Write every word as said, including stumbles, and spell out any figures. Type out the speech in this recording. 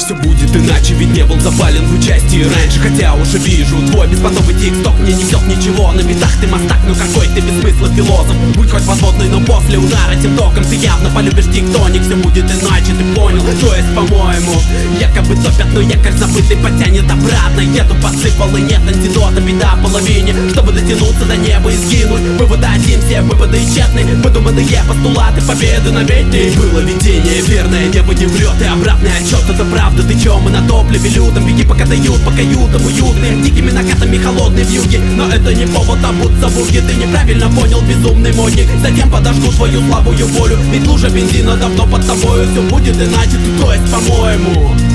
все будет иначе, ведь не был завален в участии раньше. Хотя уже вижу, твой беспонтовый тик-ток не несет ничего. На битах ты мастак, ну какой ты без смысла философ. Будь хоть подводный, но после удара тем током ты явно полюбишь тектоник. Все будет иначе, ты понял, то есть по-моему якобы топят, но якорь забытый потянет обратно. Еду посыпал и нет антидота, беда в половине. Чтобы дотянуться до неба и сгинуть, выводы один, все выводы тщетны. Выдуманные постулаты победы на ведь было видение верное, небо не врет. И обратный отчет, это правда, ты чё, мы на топливе лютом. Беги пока дают, по каютам уютным, дикими накатами холодной вьюги. Но это не повод обуться в бурге, ты неправильно понял, безумный модник. Затем подожгу твою слабую волю, ведь лужа бензина давно под тобою. Все будет иначе, ты то есть по-моему.